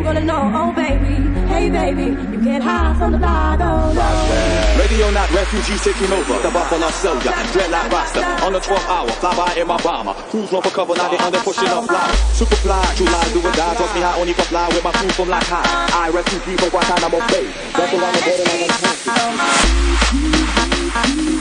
wanna know, oh baby, hey baby, you can't hide from the light, oh no. Radio Night, refugees taking over. The Buffalo Soldier, dread like Rasta. On the 12th hour, fly by in my bomber. Who's run for cover, now they under pushing up fly. Super fly, true lies do or die. Taught me how only can fly with my crew from like high. I refugee for Guantanamo Bay. That's around the border like a